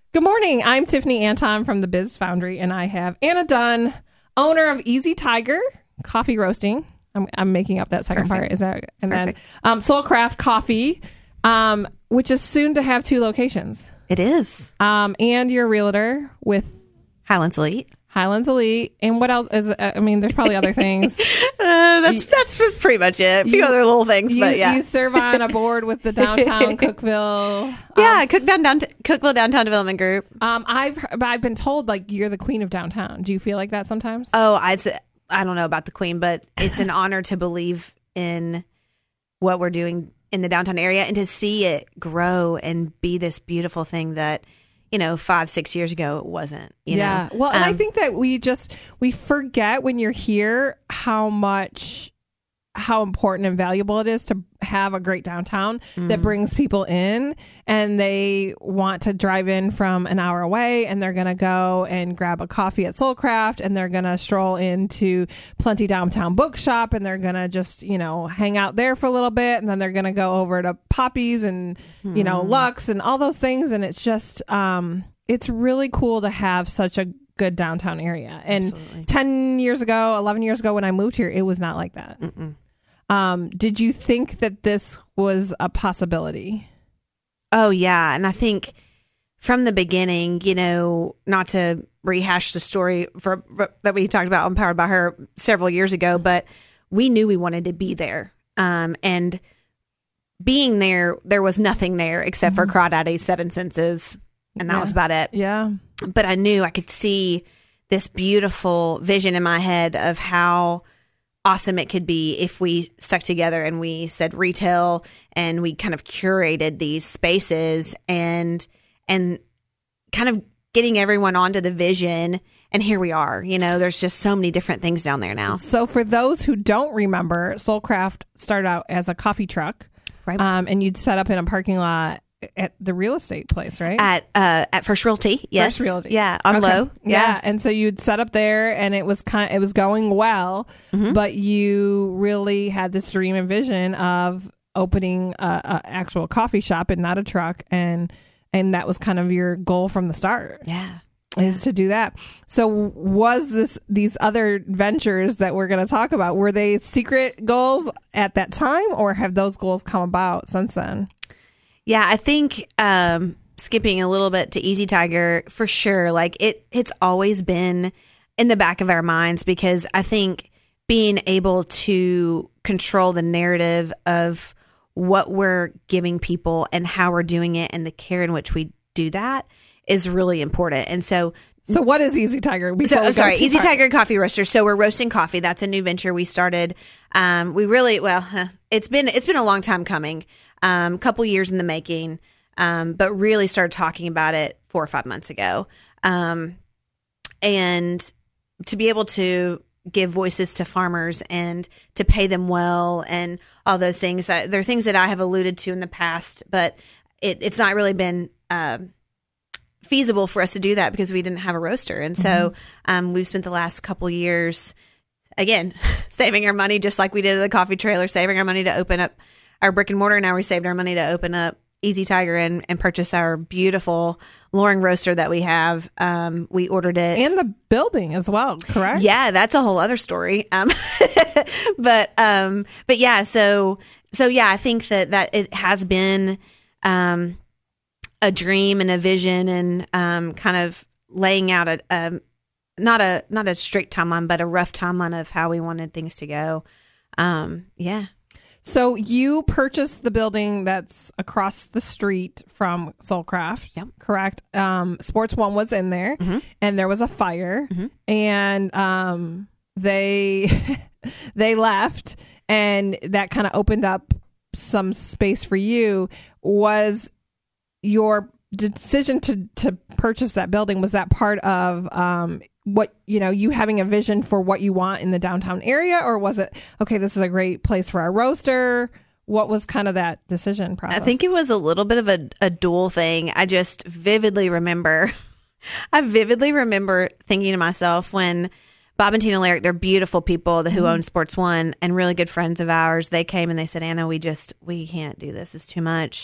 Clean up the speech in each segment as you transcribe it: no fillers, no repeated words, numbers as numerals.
Good morning. I'm Tiffany Anton from the Biz Foundry, and I have Anna Dunn, owner of Easy Tiger Coffee Roasting. I'm making up that second part. Is that? And then Soulcraft Coffee, which is soon to have 2 locations. It is. And you're a realtor with Highlands Elite. Highlands Elite. And what else is? There's probably other things. That's just pretty much it. A few other little things, but yeah. You serve on a board with the Downtown Cookeville. Cookeville Downtown Development Group. I've been told like you're the queen of downtown. Do you feel like that sometimes? Oh, I don't know about the queen, but it's an honor to believe in what we're doing in the downtown area and to see it grow and be this beautiful thing that, 5-6 years ago it wasn't. You know? Well, and I think that we forget when you're here how important and valuable it is to have a great downtown that brings people in, and they want to drive in from an hour away, and they're going to go and grab a coffee at Soulcraft, and they're going to stroll into Plenty Downtown Bookshop, and they're going to just, hang out there for a little bit, and then they're going to go over to Poppy's and, Lux and all those things. And it's just, it's really cool to have such a good downtown area. And Absolutely. 11 years ago when I moved here, it was not like that. Did you think that this was a possibility? Oh, yeah. And I think from the beginning, not to rehash the story that we talked about on Powered by Her several years ago, but we knew we wanted to be there. And being there was nothing there except for Crawdaddy, 7 Senses, and that was about it. Yeah. But I knew I could see this beautiful vision in my head of how awesome it could be if we stuck together and we said retail and we kind of curated these spaces and kind of getting everyone onto the vision. And here we are. There's just so many different things down there now. So for those who don't remember, Soulcraft started out as a coffee truck, right? And you'd set up in a parking lot at the real estate place, right? At First Realty, yes. First Realty. Yeah, on Low. Yeah. And so you'd set up there, and it was going well, but you really had this dream and vision of opening a actual coffee shop and not a truck, and that was kind of your goal from the start. Yeah. Is to do that. So was these other ventures that we're going to talk about, were they secret goals at that time, or have those goals come about since then? Yeah, I think skipping a little bit to Easy Tiger, for sure, like it's always been in the back of our minds, because I think being able to control the narrative of what we're giving people and how we're doing it and the care in which we do that is really important. And so what is Easy Tiger? Easy Tiger Coffee Roaster. So we're roasting coffee. That's a new venture we started. It's been a long time coming. Couple years in the making, but really started talking about it 4 or 5 months ago. And to be able to give voices to farmers and to pay them well and all those things, they're things that I have alluded to in the past, but it's not really been feasible for us to do that because we didn't have a roaster. And so we've spent the last couple years, again, saving our money just like we did at the coffee trailer, saving our money to open up our brick and mortar. Now we saved our money to open up Easy Tiger and purchase our beautiful Loring roaster that we have. We ordered it. And the building as well, correct? Yeah, that's a whole other story. But yeah, so yeah, I think that it has been a dream and a vision and kind of laying out not a strict timeline, but a rough timeline of how we wanted things to go. Yeah. So you purchased the building that's across the street from Soulcraft, correct? Sports One was in there, and there was a fire, and they left, and that kind of opened up some space for you. Was your decision to purchase that building, was that part of what you having a vision for what you want in the downtown area, or was it okay, this is a great place for our roaster? What was kind of that decision process? I think it was a little bit of a dual thing. I just vividly remember thinking to myself, when Bob and Tina Larrick, they're beautiful people who own Sports One and really good friends of ours, they came and they said, Anna, we can't do this, it's too much.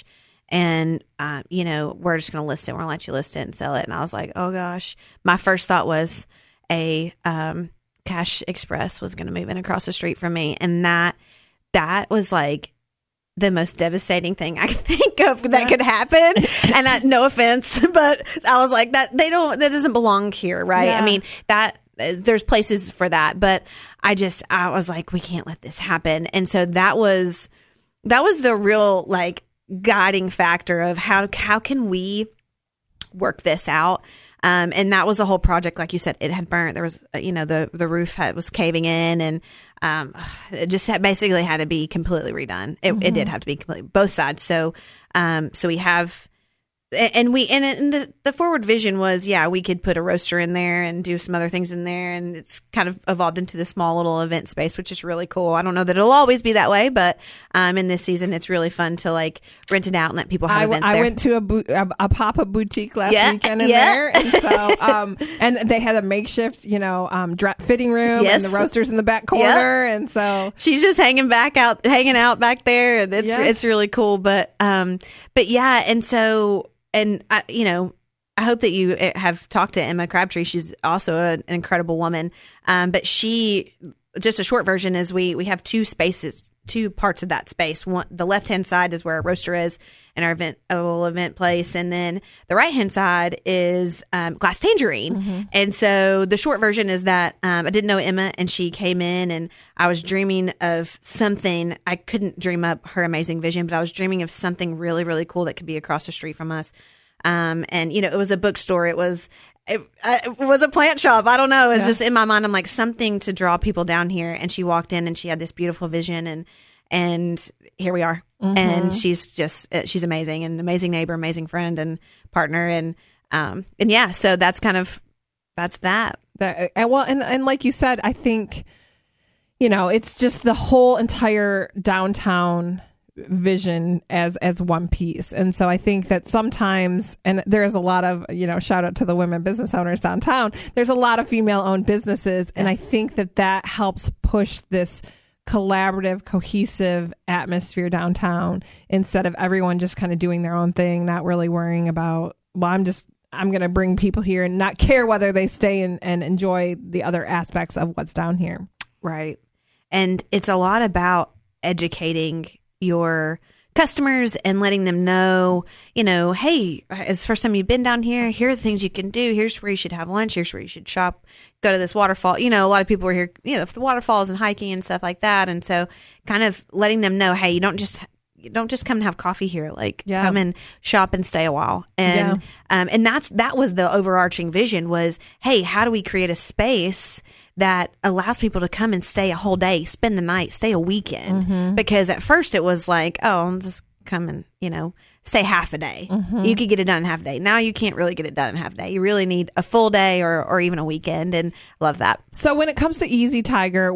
and we're just going to list it. We're going to let you list it and sell it. And I was like, oh gosh, my first thought was a Cash Express was going to move in across the street from me, and that was like the most devastating thing I could think of that could happen. And that, no offense, but I was like, that doesn't belong here, right? Yeah. I mean, that there's places for that, but I was like, we can't let this happen. And so that was the real like guiding factor of how can we work this out. And that was the whole project. Like you said, it had burnt. There was, the roof was caving in, and it just basically had to be completely redone. It did have to be completely, both sides. So we have, and the forward vision was, we could put a roaster in there and do some other things in there, and it's kind of evolved into this small little event space, which is really cool. I don't know that it'll always be that way, but in this season, it's really fun to like rent it out and let people have events there. I went to a pop-up boutique last weekend in there, and so and they had a makeshift, fitting room, and the roasters in the back corner, and so she's just hanging out back there, and it's really cool. But yeah, and so. And I hope that you have talked to Emma Crabtree. She's also an incredible woman. But just a short version is we have two parts of that space. One, the left-hand side is where our roaster is and our a little event place. And then the right-hand side is Glass Tangerine. Mm-hmm. And so the short version is that I didn't know Emma, and she came in, and I was dreaming of something. I couldn't dream up her amazing vision, but I was dreaming of something really, really cool that could be across the street from us. And it was a bookstore. It was a plant shop. I don't know. It was just in my mind. I'm like, something to draw people down here. And she walked in, and she had this beautiful vision, and here we are. Mm-hmm. And she's amazing, and amazing neighbor, amazing friend and partner. And so that's that. And like you said, I think, it's just the whole entire downtown vision as one piece. And so I think that sometimes, and there's a lot of, shout out to the women business owners downtown, there's a lot of female owned businesses. And I think that helps push this collaborative, cohesive atmosphere downtown, instead of everyone just kind of doing their own thing, not really worrying about, I'm going to bring people here and not care whether they stay and enjoy the other aspects of what's down here. Right. And it's a lot about educating your customers and letting them know, hey, it's the first time you've been down here. Here are the things you can do. Here's where you should have lunch. Here's where you should shop. Go to this waterfall. A lot of people are here, for the waterfalls and hiking and stuff like that. And so kind of letting them know, hey, you don't just come and have coffee here. Like, come and shop and stay a while. And that was the overarching vision was, hey, how do we create a space that allows people to come and stay a whole day, spend the night, stay a weekend? Mm-hmm. Because at first it was like, oh, I'll just come and, stay half a day. Mm-hmm. You could get it done in half a day. Now you can't really get it done in half a day. You really need a full day or even a weekend, and love that. So when it comes to Easy Tiger,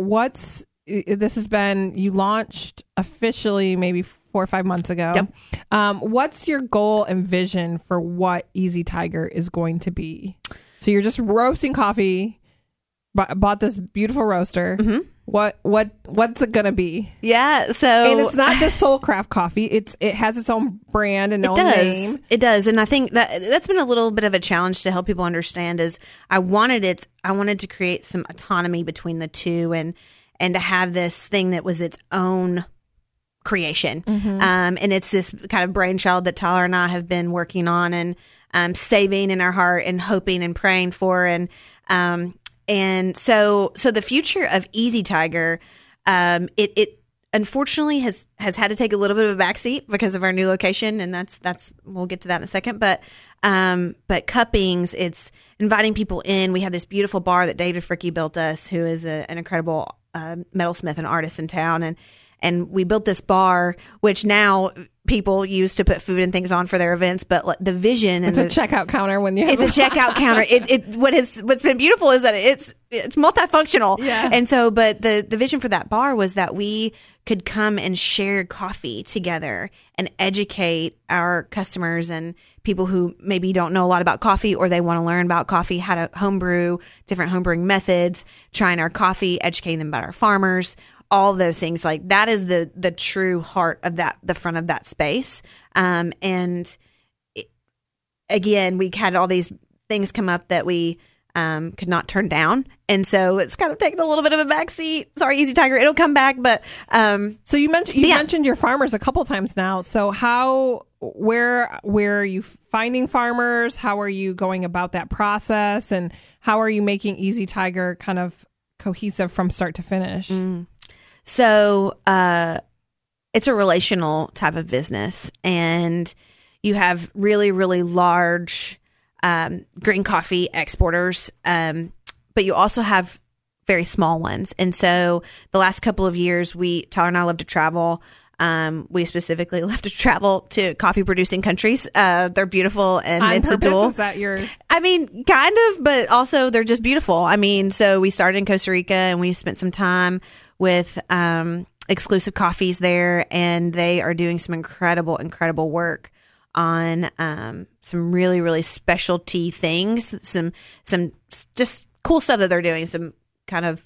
you launched officially maybe 4 or 5 months ago. Yep. What's your goal and vision for what Easy Tiger is going to be? So you're just roasting coffee. Bought this beautiful roaster. Mm-hmm. What's it gonna be? Yeah, so and it's not just Soulcraft coffee. It has its own brand and own name. It does, and I think that's been a little bit of a challenge to help people understand. Is I wanted to create some autonomy between the two, and to have this thing that was its own creation. Mm-hmm. And it's this kind of brainchild that Tyler and I have been working on and saving in our heart and hoping and praying for, and so the future of Easy Tiger, it unfortunately has had to take a little bit of a backseat because of our new location, and that's we'll get to that in a second. But Cuppings, it's inviting people in. We have this beautiful bar that David Fricke built us, who is an incredible metalsmith and artist in town, and we built this bar, which now people use to put food and things on for their events. But the vision, it's a checkout counter when you have it's a checkout counter. What's been beautiful is that it's multifunctional. Yeah. And so, but the vision for that bar was that we could come and share coffee together and educate our customers and people who maybe don't know a lot about coffee, or they want to learn about coffee, how to homebrew, different homebrewing methods, trying our coffee, educating them about our farmers, all those things. Like that is the true heart of that, the front of that space. Again, we had all these things come up that we could not turn down, and so it's kind of taken a little bit of a backseat. Sorry, Easy Tiger, it'll come back. But so you mentioned your farmers a couple times now. So where are you finding farmers? How are you going about that process, and how are you making Easy Tiger kind of cohesive from start to finish? So it's a relational type of business, and you have really, really large green coffee exporters, but you also have very small ones. And so the last couple of years, Tyler and I love to travel. We specifically love to travel to coffee producing countries. They're beautiful, and On it's purpose, a tool. is that your... I mean, kind of, but also they're just beautiful. I mean, so we started in Costa Rica, and we spent some time with Exclusive Coffees there, and they are doing some incredible work on some really, really specialty things, some just cool stuff that they're doing, some kind of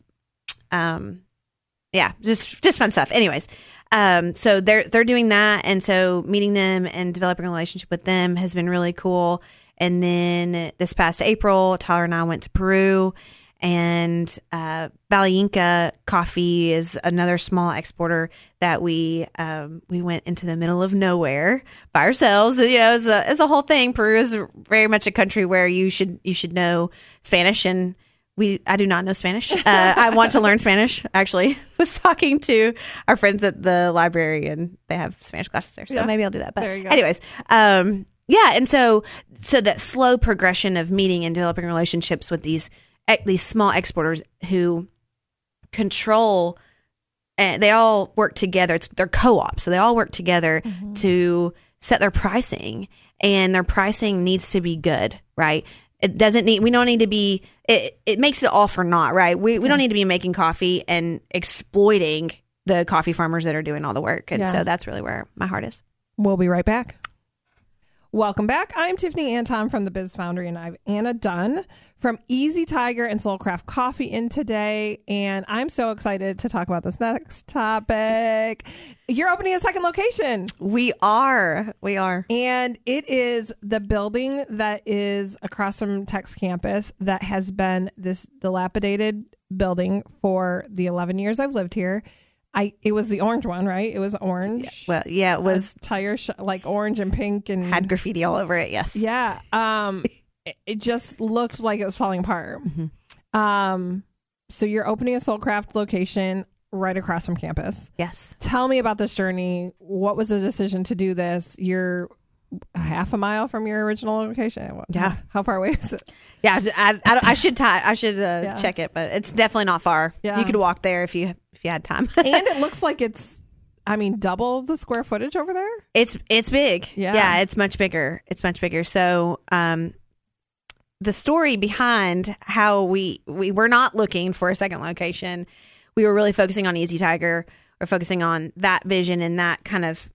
just fun stuff. Anyways, so they're doing that, and so meeting them and developing a relationship with them has been really cool. And then this past April, Tyler and I went to Peru, and Valle Inca Coffee is another small exporter that we went into the middle of nowhere by ourselves. You know, it's a whole thing. Peru is very much a country where you should know Spanish, and I do not know Spanish. I want to learn Spanish. Actually, was talking to our friends at the library, and they have Spanish classes there, so maybe I'll do that. But there you go. Anyways, and so that slow progression of meeting and developing relationships with these small exporters who control, and they all work together. They're co-ops, so they all work together to set their pricing, and their pricing needs to be good, right? It doesn't need. We don't need to be. It makes it all for naught, right? We don't need to be making coffee and exploiting the coffee farmers that are doing all the work, and so that's really where my heart is. We'll be right back. Welcome back. I'm Tiffany Anton from the Biz Foundry, and I have Anna Dunn from Easy Tiger and Soulcraft Coffee in today, and I'm so excited to talk about this next topic. You're opening a second location. We are. And it is the building that is across from Tech's campus that has been this dilapidated building for the 11 years I've lived here. It was the orange one, right? It was orange. Well, yeah, it was tire like orange and pink, and had graffiti all over it. Yes. Yeah. It just looked like it was falling apart. So you're opening a Soulcraft location right across from campus. Yes. Tell me about this journey. What was the decision to do this? You're half a mile from your original location. Yeah. How far away is it? Yeah, I should check it, but it's definitely not far. Yeah. You could walk there if you had time. And it looks like it's, double the square footage over there. It's big. Yeah. It's much bigger. So, the story behind how we were not looking for a second location, we were really focusing on Easy Tiger. We're focusing on that vision and that kind of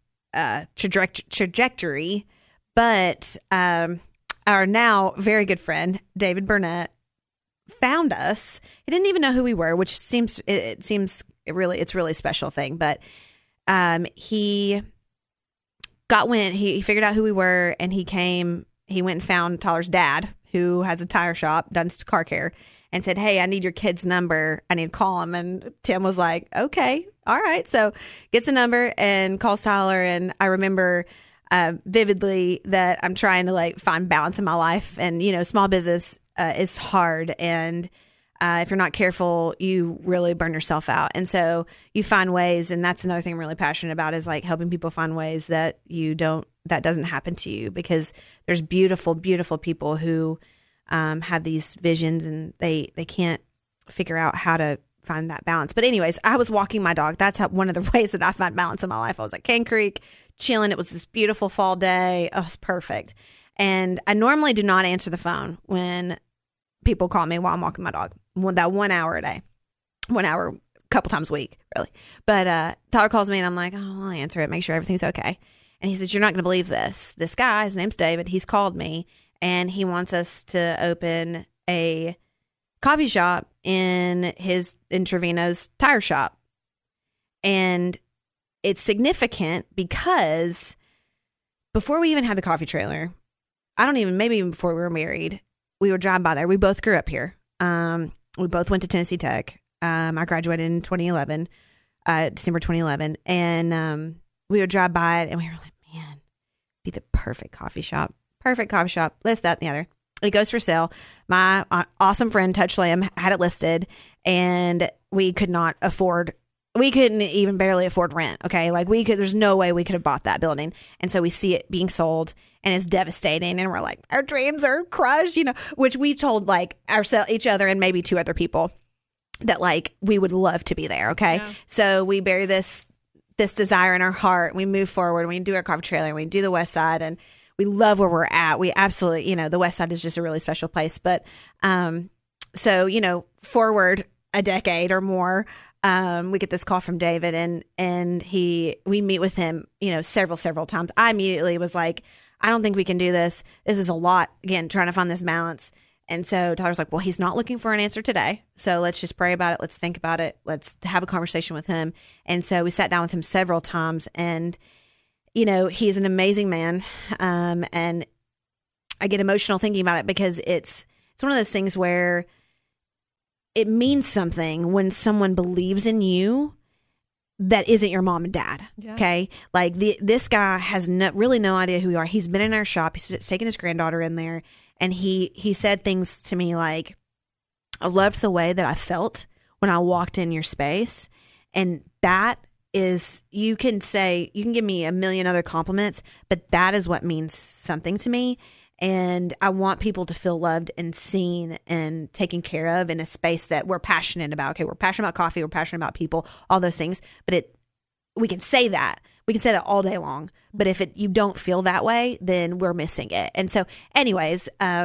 trajectory. But our now very good friend David Burnett found us. He didn't even know who we were, which seems really a special thing. But he figured out who we were, and he went and found Tyler's dad, who has a tire shop, Dunst Car Care, and said, "Hey, I need your kid's number. I need to call him." And Tim was like, "Okay, all right." So gets a number and calls Tyler. And I remember vividly that I'm trying to find balance in my life, and small business is hard, and if you're not careful, you really burn yourself out. And so you find ways, and that's another thing I'm really passionate about, is helping people find ways that doesn't happen to you, because there's beautiful, beautiful people who have these visions, and they can't figure out how to find that balance. But anyways, I was walking my dog. That's one of the ways that I find balance in my life. I was at Cane Creek chilling. It was this beautiful fall day. Oh, it was perfect. And I normally do not answer the phone when people call me while I'm walking my dog. That 1 hour a day, 1 hour, a couple times a week, really. But Tyler calls me, and I'm like, "Oh, I'll answer it, make sure everything's okay." And he says, "You're not going to believe this. This guy, his name's David, he's called me, and he wants us to open a coffee shop in Trevino's tire shop." And it's significant because before we even had the coffee trailer, maybe even before we were married, we would drive by there. We both grew up here. We both went to Tennessee Tech. I graduated in 2011, December 2011. And we would drive by it and we were like, man, be the perfect coffee shop. Perfect coffee shop. This, that, and the other. It goes for sale. My awesome friend Touch Lamb had it listed, and we couldn't even barely afford rent. Okay. Like there's no way we could have bought that building. And so we see it being sold and it's devastating. And we're like, our dreams are crushed, which we told like each other and maybe 2 other people that like, we would love to be there. Okay. Yeah. So we bury this desire in our heart. We move forward. We do our coffee trailer and we do the West Side, and we love where we're at. We absolutely, the West Side is just a really special place. But, so, forward a decade or more, we get this call from David and we meet with him, several times. I immediately was like, I don't think we can do this. This is a lot. Again, trying to find this balance. And so Tyler's like, well, he's not looking for an answer today. So let's just pray about it. Let's think about it. Let's have a conversation with him. And so we sat down with him several times, and, he's an amazing man. And I get emotional thinking about it because it's one of those things where it means something when someone believes in you that isn't your mom and dad. Yeah. Okay. Like this guy has really no idea who you are. He's been in our shop. He's taken his granddaughter in there, and he said things to me like, I loved the way that I felt when I walked in your space. And that is, you can give me a million other compliments, but that is what means something to me. And I want people to feel loved and seen and taken care of in a space that we're passionate about. Okay, we're passionate about coffee. We're passionate about people, all those things. But we can say that. We can say that all day long. But if you don't feel that way, then we're missing it. And so anyways,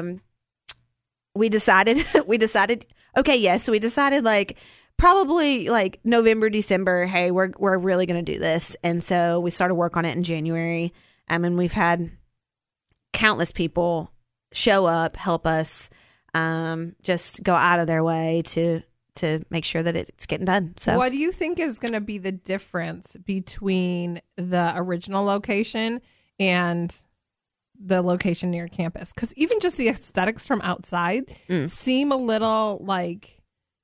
we decided, okay, yes. So we decided like probably like November, December, hey, we're really going to do this. And so we started work on it in January. And we've had countless people show up, help us, just go out of their way to make sure that it's getting done. So what do you think is going to be the difference between the original location and the location near campus? Because even just the aesthetics from outside seem a little like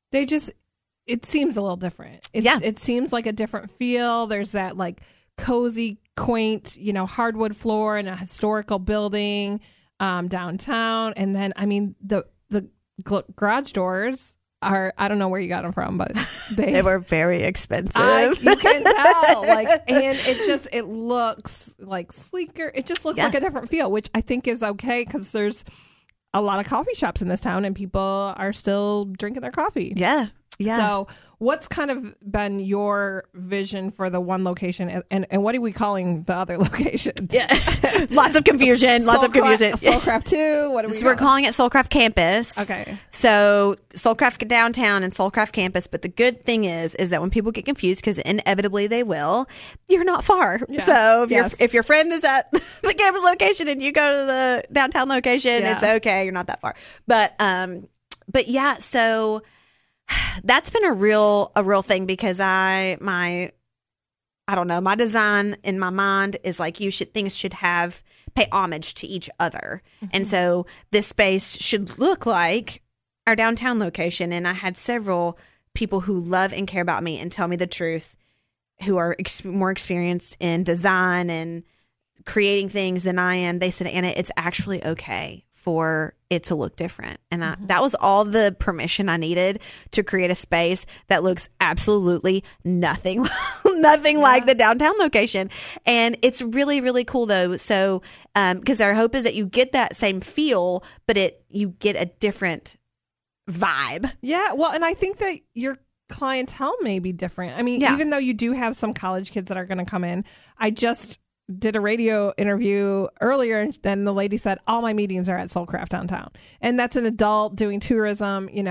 it seems a little different. It seems like a different feel. There's that like cozy, quaint, hardwood floor in a historical building downtown. And then, I mean, the garage doors are, I don't know where you got them from, but they were very expensive. You can tell. And it looks like sleeker. It just looks like a different feel, which I think is okay because there's a lot of coffee shops in this town and people are still drinking their coffee. Yeah. Yeah. So what's kind of been your vision for the one location and what are we calling the other location? Yeah. Lots of confusion. Soulcraft 2. What are we We're calling it Soulcraft Campus. Okay. So Soulcraft Downtown and Soulcraft Campus. But the good thing is that when people get confused, because inevitably they will, you're not far. Yeah. So if your friend is at the campus location and you go to the downtown location, it's okay. You're not that far. But yeah, so that's been a real thing because my design in my mind is like things should pay homage to each other. Mm-hmm. And so this space should look like our downtown location. And I had several people who love and care about me and tell me the truth, who are more experienced in design and creating things than I am. They said, Anna, it's actually okay for it to look different. And that was all the permission I needed to create a space that looks absolutely nothing like the downtown location. And it's really, really cool though. So, because our hope is that you get that same feel, but you get a different vibe. Yeah. Well, and I think that your clientele may be different. I mean, even though you do have some college kids that are going to come in, I just did a radio interview earlier and then the lady said all my meetings are at Soulcraft downtown, and that's an adult doing tourism, and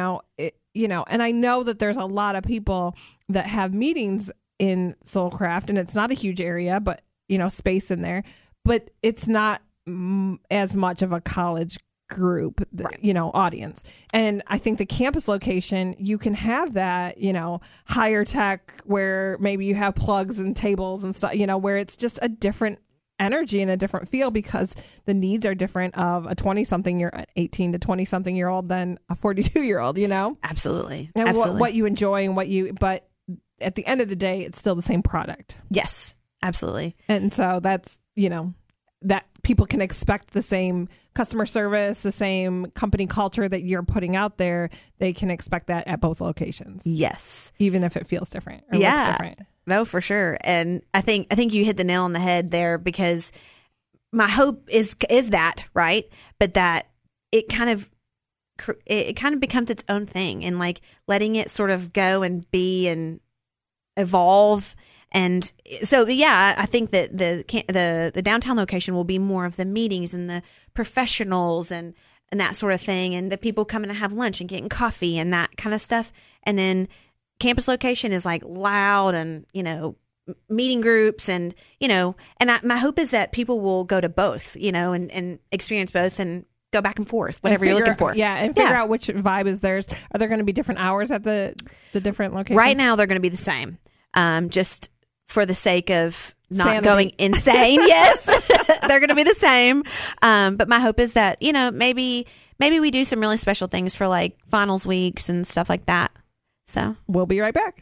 I know that there's a lot of people that have meetings in Soulcraft and it's not a huge area, but space in there, but it's not as much of a college group, audience. And I think the campus location, you can have that, higher tech where maybe you have plugs and tables and stuff, where it's just a different energy and a different feel because the needs are different of a 18 to 20 something year old than a 42-year-old, Absolutely. And Absolutely. what you enjoy and but at the end of the day, it's still the same product. Yes, absolutely. And so that's, that people can expect the same customer service, the same company culture that you're putting out there. They can expect that at both locations. Yes. Even if it feels different or looks different. No, for sure. And I think you hit the nail on the head there because my hope is that, right? But that it kind of becomes its own thing and like letting it sort of go and be and evolve. And so, I think that the downtown location will be more of the meetings and the professionals and that sort of thing, and the people coming to have lunch and getting coffee and that kind of stuff. And then campus location is like loud and, meeting groups and, my hope is that people will go to both, and experience both and go back and forth, whatever you're looking for. Yeah, and figure out which vibe is theirs. Are there going to be different hours at the different locations? Right now, they're going to be the same. Just for the sake of not Sanity. Going insane. Yes, they're going to be the same. But my hope is that, maybe we do some really special things for like finals weeks and stuff like that. So we'll be right back.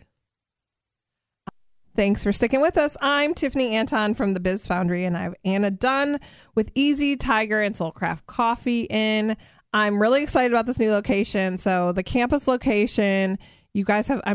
Thanks for sticking with us. I'm Tiffany Anton from the Biz Foundry, and I have Anna Dunn with Easy Tiger and Soulcraft Coffee in. I'm really excited about this new location. So the campus location, you guys have,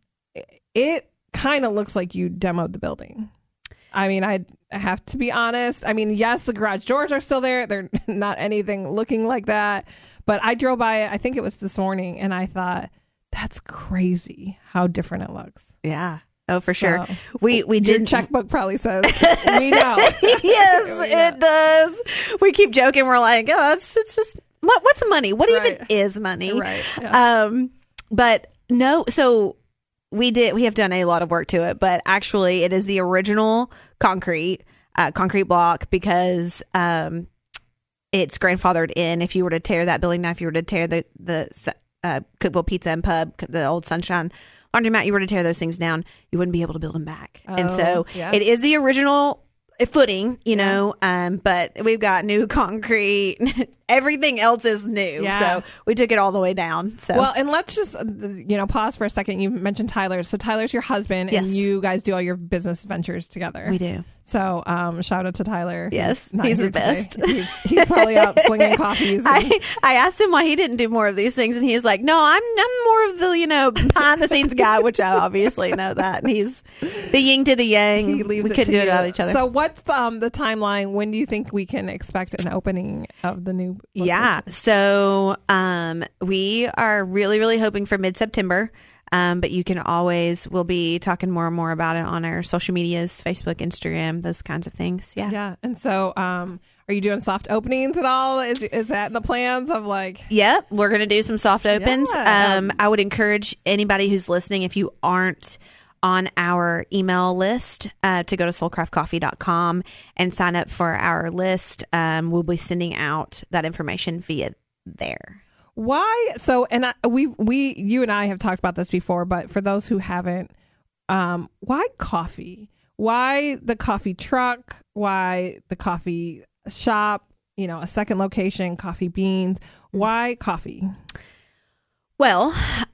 it kind of looks like you demoed the building. I have to be honest. Yes, the garage doors are still there. They're not anything looking like that. But I drove by it, I think it was this morning, and I thought, that's crazy how different it looks. Yeah. Oh, for sure. So, We did. Your checkbook probably says, we know. Yes, it does. We keep joking. We're like, oh, it's just, what's money? What even is money? Right. Yeah. But no, so we have done a lot of work to it, but actually it is the original concrete block because it's grandfathered in. If you were to tear that building down, if you were to tear the Cookville Pizza and Pub, the old Sunshine Laundromat, you were to tear those things down, you wouldn't be able to build them back. And so it is the original footing, but we've got new concrete. Everything else is new. So we took it all the way down. So well, and let's just pause for a second. You mentioned Tyler. So Tyler's your husband, and you guys do all your business ventures together. We do. So shout out to Tyler. Yes, he's the best. He's probably out slinging coffees. I asked him why he didn't do more of these things, and he's like, "No, I'm more of the behind the scenes guy," which I obviously know that. And he's the yin to the yang. He leaves we it couldn't to do it you. without each other. So what's the timeline? When do you think we can expect an opening of the new location? Yeah. So we are really, really hoping for mid-September. But you can we'll be talking more and more about it on our social medias, Facebook, Instagram, those kinds of things. Yeah. Yeah. And so, are you doing soft openings at all? Is that in the plans of like? Yep. We're going to do some soft opens. Yeah. I would encourage anybody who's listening, if you aren't on our email list, to go to soulcraftcoffee.com and sign up for our list. We'll be sending out that information via there. Why? So, and you and I have talked about this before, but for those who haven't, why coffee? Why the coffee truck? Why the coffee shop? A second location, coffee beans. Why coffee? Well,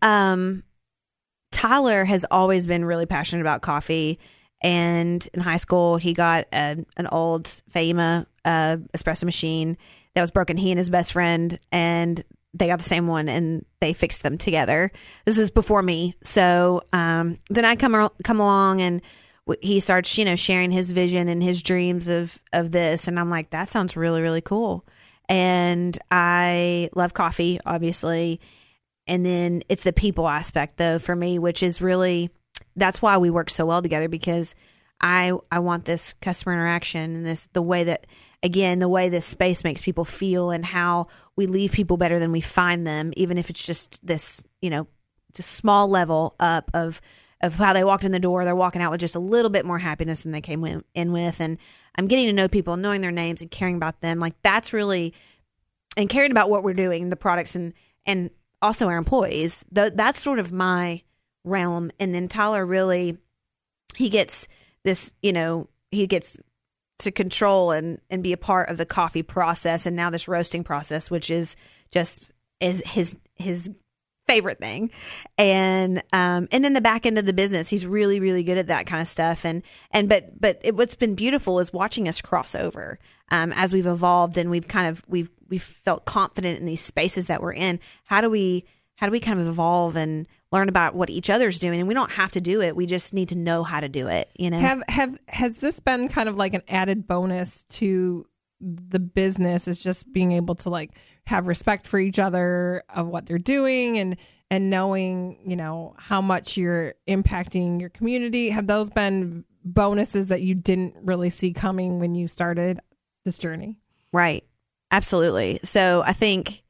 Tyler has always been really passionate about coffee. And in high school, he got an old Fama espresso machine that was broken. He and his best friend, and they got the same one, and they fixed them together. This is before me. So then I come along, and he starts, sharing his vision and his dreams of this. And I'm like, that sounds really, really cool. And I love coffee, obviously. And then it's the people aspect, though, for me, which is really, that's why we work so well together, because I want this customer interaction and the way this space makes people feel and how we leave people better than we find them, even if it's just this, just small level up of how they walked in the door. They're walking out with just a little bit more happiness than they came in with. And I'm getting to know people, knowing their names and caring about them. Like, that's really caring about what we're doing, the products, and also our employees. That's sort of my realm. And then Tyler really, he gets this, he gets to control and be a part of the coffee process, and now this roasting process, which is just his favorite thing. And then the back end of the business, he's really, really good at that kind of stuff. What's been beautiful is watching us cross over as we've evolved, and we've felt confident in these spaces that we're in. How do we kind of evolve and learn about what each other's doing? And we don't have to do it. We just need to know how to do it. Has this been kind of like an added bonus to the business, is just being able to like have respect for each other of what they're doing and knowing, how much you're impacting your community? Have those been bonuses that you didn't really see coming when you started this journey? Right. Absolutely. So I think,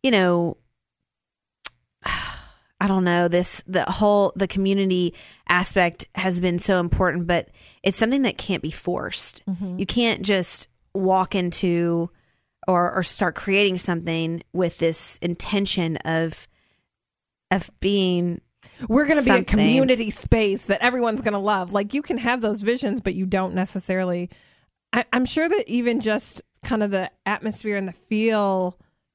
I don't know, the community aspect has been so important, but it's something that can't be forced. Mm-hmm. You can't just walk into or start creating something with this intention of being, we're going to be a community space that everyone's going to love. Like, you can have those visions, but you don't necessarily, I'm sure that even just kind of the atmosphere and the feel,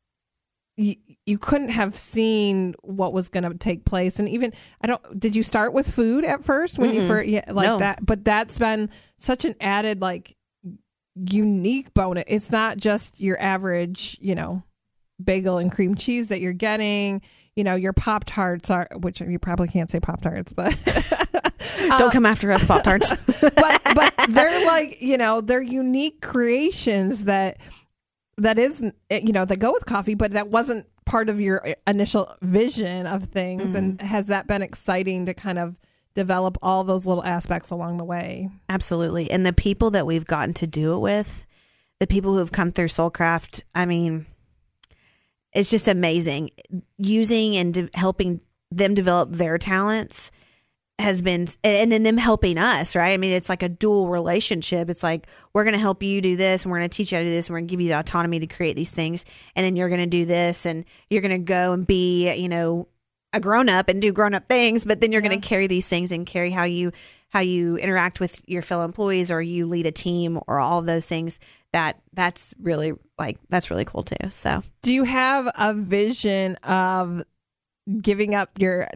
you couldn't have seen what was going to take place. And even, did you start with food at first when you first, no. that, but that's been such an added, like, unique bonus. It's not just your average, bagel and cream cheese that you're getting. Your Pop-Tarts are, which you probably can't say Pop-Tarts, but don't come after us, Pop-Tarts. but they're like, they're unique creations that is, that go with coffee, but that wasn't part of your initial vision of things. Mm-hmm. And has that been exciting to kind of develop all those little aspects along the way? Absolutely. And the people that we've gotten to do it with, the people who have come through Soulcraft, I mean, it's just amazing. Using and helping them develop their talents has been, and then them helping us, right? I mean, it's like a dual relationship. It's like, we're going to help you do this, and we're going to teach you how to do this, and we're going to give you the autonomy to create these things. And then you're going to do this, and you're going to go and be, a grown up and do grown up things, but then you're going to carry these things and carry how you interact with your fellow employees, or you lead a team, or all of those things. That's really cool too. So, do you have a vision of giving up your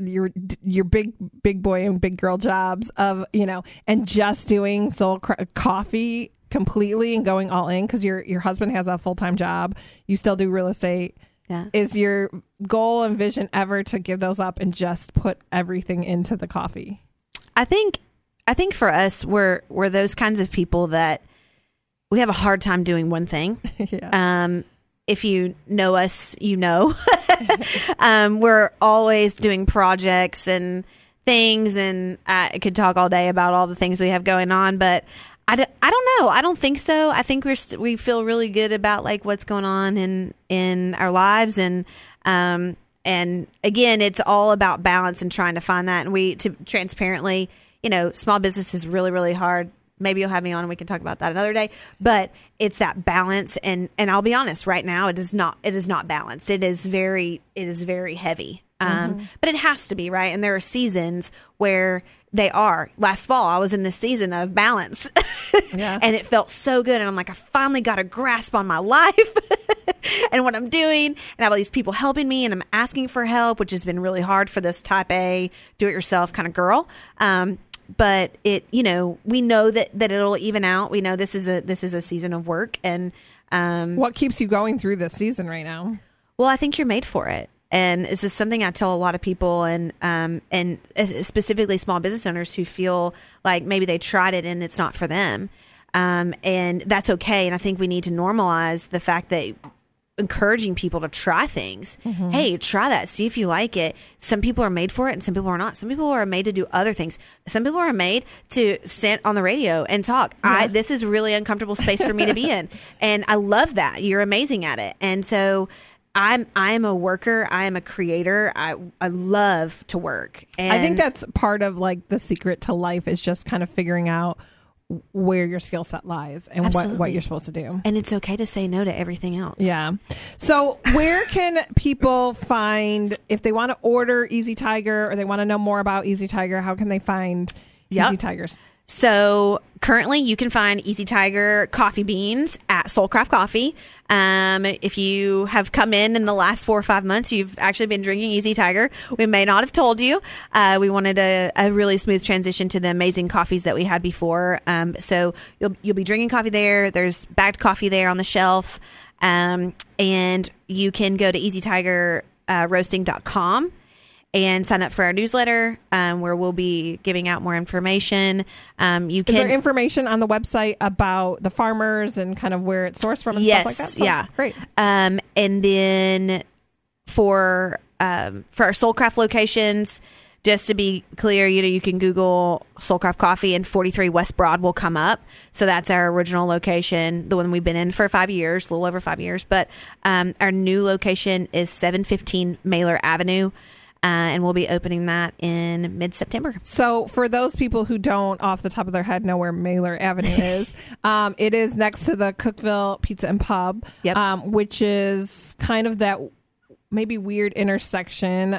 big boy and big girl jobs of, and just doing coffee completely and going all in? Because your husband has a full-time job, you still do real estate. Yeah. Is your goal and vision ever to give those up and just put everything into the coffee? I think for us, we're those kinds of people that we have a hard time doing one thing. Yeah. If you know us, we're always doing projects and things, and I could talk all day about all the things we have going on, but I don't know. I don't think so. I think we feel really good about like what's going on in our lives, and again, it's all about balance and trying to find that. And transparently, small business is really, really hard. Maybe you'll have me on and we can talk about that another day, but it's that balance. And I'll be honest, right now, it is not balanced. It is very heavy. But it has to be, right? And there are seasons where they are. Last fall, I was in this season of balance and it felt so good. And I'm like, I finally got a grasp on my life and what I'm doing. And I have all these people helping me, and I'm asking for help, which has been really hard for this type A, do-it-yourself kind of girl. But it, we know that it'll even out. We know this is a season of work. And what keeps you going through this season right now? Well, I think you're made for it. And this is something I tell a lot of people, and specifically small business owners who feel like maybe they tried it and it's not for them. And that's okay. And I think we need to normalize the fact that encouraging people to try things. Mm-hmm. Hey, try that. See if you like it. Some people are made for it and some people are not. Some people are made to do other things. Some people are made to sit on the radio and talk. Yeah. This is a really uncomfortable space for me to be in. And I love that. You're amazing at it. And so I am a worker. I am a creator. I love to work. And I think that's part of like the secret to life, is just kind of figuring out where your skill set lies and what you're supposed to do. And it's okay to say no to everything else. Yeah. So where can people find, if they want to order Easy Tiger or they want to know more about Easy Tiger, how can they find Easy Tigers? So currently you can find Easy Tiger coffee beans at Soulcraft Coffee. If you have come in the last 4 or 5 months, you've actually been drinking Easy Tiger. We may not have told you. We wanted a really smooth transition to the amazing coffees that we had before. So you'll be drinking coffee there. There's bagged coffee there on the shelf. And you can go to easytigerroasting.com and sign up for our newsletter, where we'll be giving out more information. Is there information on the website about the farmers and kind of where it's sourced from and stuff like that? So, yeah. Great. And then for our Soulcraft locations, just to be clear, you can Google Soulcraft Coffee and 43 West Broad will come up. So that's our original location, the one we've been in for 5 years, a little over 5 years. But our new location is 715 Mailer Avenue. And we'll be opening that in mid-September. So for those people who don't, off the top of their head, know where Mailer Avenue is, it is next to the Cookeville Pizza and Pub, which is kind of that maybe weird intersection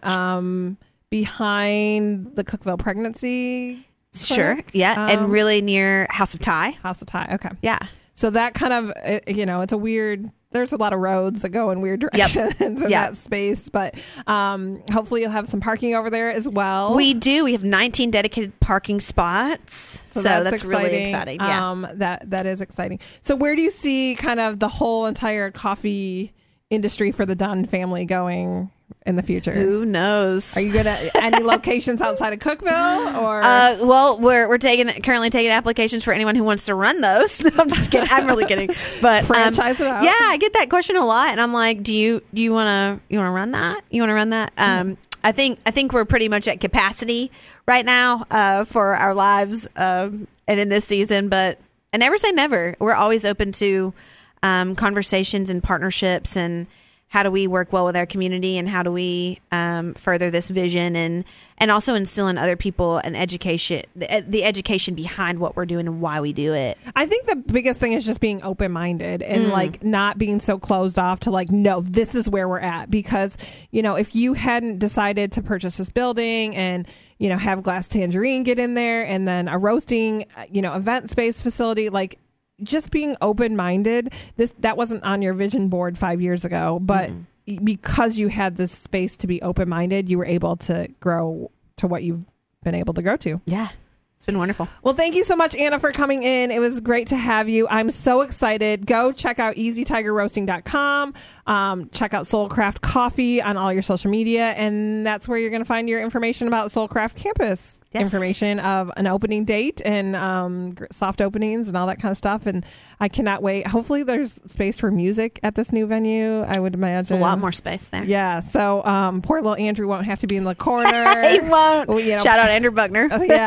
behind the Cookeville Pregnancy Clinic. Yeah, and really near House of Thai. House of Thai, okay. Yeah. So that kind of, it's a weird... There's a lot of roads that go in weird directions in that space, but hopefully you'll have some parking over there as well. We do. We have 19 dedicated parking spots, so that's really exciting. Yeah, that is exciting. So where do you see kind of the whole entire coffee industry for the Dunn family going in the future? Who knows? Are you good at any locations outside of Cookeville? Or well, we're currently taking applications for anyone who wants to run those. I'm just kidding. I'm really kidding. But franchise it out. Yeah, I get that question a lot, and I'm like, do you want to run that? You want to run that? I think we're pretty much at capacity right now for our lives and in this season. But I never say never. We're always open to conversations and partnerships, and how do we work well with our community, and how do we further this vision, and also instill in other people an education, the education behind what we're doing and why we do it. I think the biggest thing is just being open-minded and like not being so closed off to like, no, this is where we're at. Because, if you hadn't decided to purchase this building and, have Glass Tangerine get in there and then a roasting, event space facility, like, just being open-minded, that wasn't on your vision board 5 years ago, but because you had this space to be open-minded, you were able to grow to what you've been able to grow to. Yeah. It's been wonderful. Well, thank you so much, Anna, for coming in. It was great to have you. I'm so excited. Go check out easytigerroasting.com. Check out Soulcraft Coffee on all your social media. And that's where you're going to find your information about Soulcraft Campus. Information of an opening date and soft openings and all that kind of stuff. And I cannot wait. Hopefully there's space for music at this new venue, I would imagine. A lot more space there. Yeah. So poor little Andrew won't have to be in the corner. He won't. Shout out Andrew Buckner.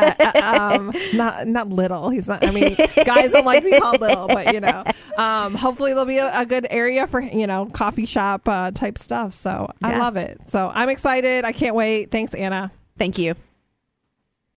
Not little. He's not. I mean, guys don't like to be called little, but hopefully there'll be a good area for coffee shop type stuff. So I love it. So I'm excited. I can't wait. Thanks, Anna. Thank you.